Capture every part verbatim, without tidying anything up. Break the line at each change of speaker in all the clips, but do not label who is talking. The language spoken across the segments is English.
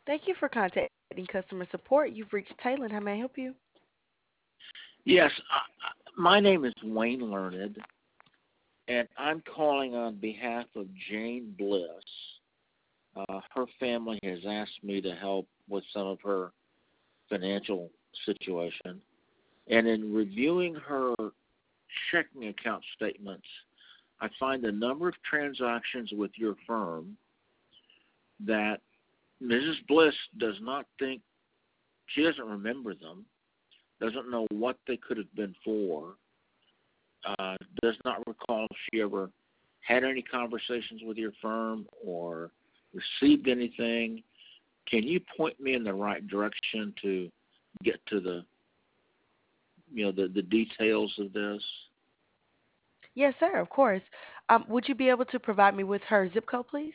Thank you for contacting customer support. You've reached Taylor. How may I help you?
Yes, uh, my name is Wayne Learned, and I'm calling on behalf of Jane Bliss. Uh, her family has asked me to help with some of her financial situation, and in reviewing her checking account statements, I find a number of transactions with your firm that Missus Bliss does not think, she doesn't remember them, doesn't know what they could have been for, uh, does not recall if she ever had any conversations with your firm or received anything. Can you point me in the right direction to get to the, you know, the, the details of this?
Yes, sir, of course. Um, would you be able to provide me with her zip code, please?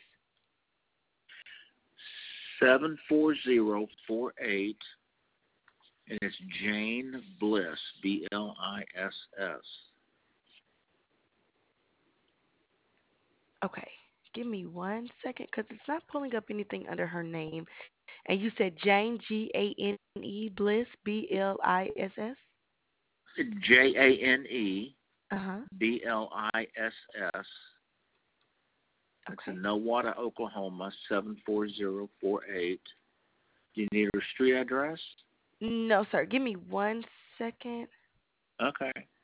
seven four zero four eight, and it's Jane Bliss, B L I S S.
Okay. Give me one second because it's not pulling up anything under her name. And you said Jane, G A N E, Bliss, B L I S S?
J A N E
Uh huh.
B L I S S. It's
Okay.
in Nowata, Oklahoma, seven four zero four eight. Do you need her street address?
No, sir. Give me one second.
Okay.